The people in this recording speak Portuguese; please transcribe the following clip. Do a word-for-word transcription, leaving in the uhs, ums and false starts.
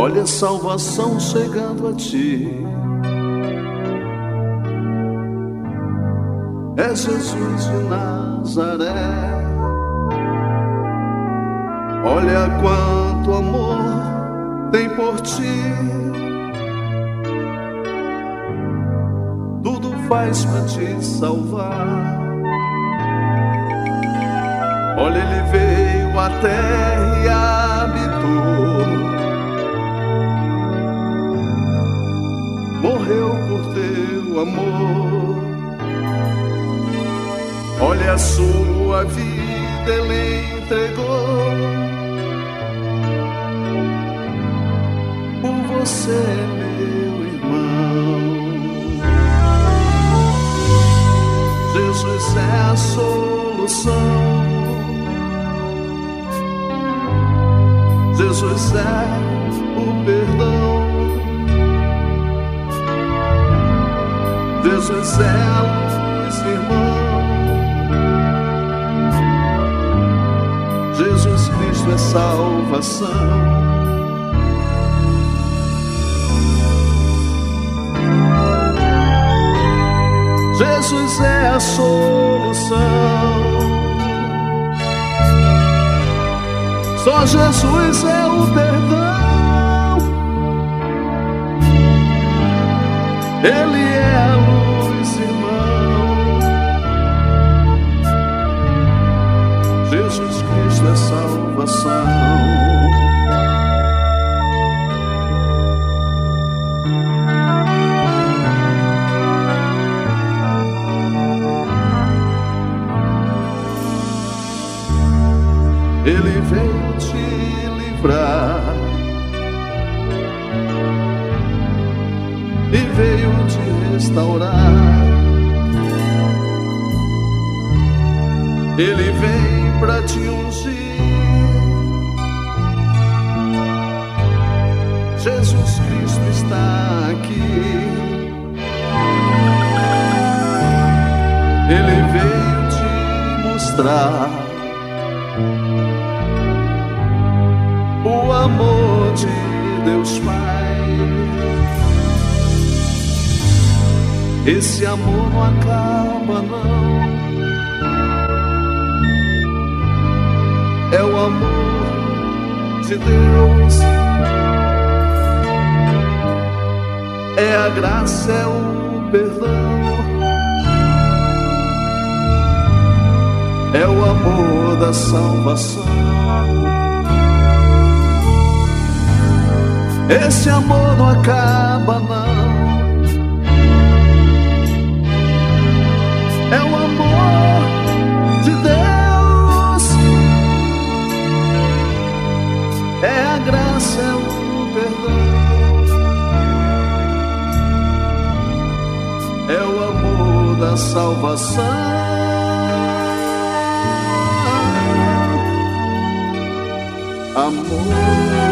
Olha a salvação chegando a ti. É Jesus de Nazaré. Olha quanto amor tem por ti. Tudo faz pra te salvar. Olha, ele veio à terra e habitou. Morreu por teu amor. Olha a sua vida, ele entregou. Por você, meu irmão. Jesus é a solução. Jesus é o perdão. Jesus é a luz, irmão. Jesus Cristo é salvação. Jesus é a solução. Só Jesus é o perdão. Ele é a luz, irmão. Jesus Cristo é salvação. Ele veio te livrar e veio te restaurar. Ele vem pra te ungir. Jesus Cristo está aqui. Ele veio te mostrar o amor de Deus Pai. Esse amor não acaba, não. É o amor de Deus. É a graça, é o perdão. É o amor da salvação. Esse amor não acaba, não. É o amor de Deus. É a graça, é o perdão. É o amor da salvação. Amor.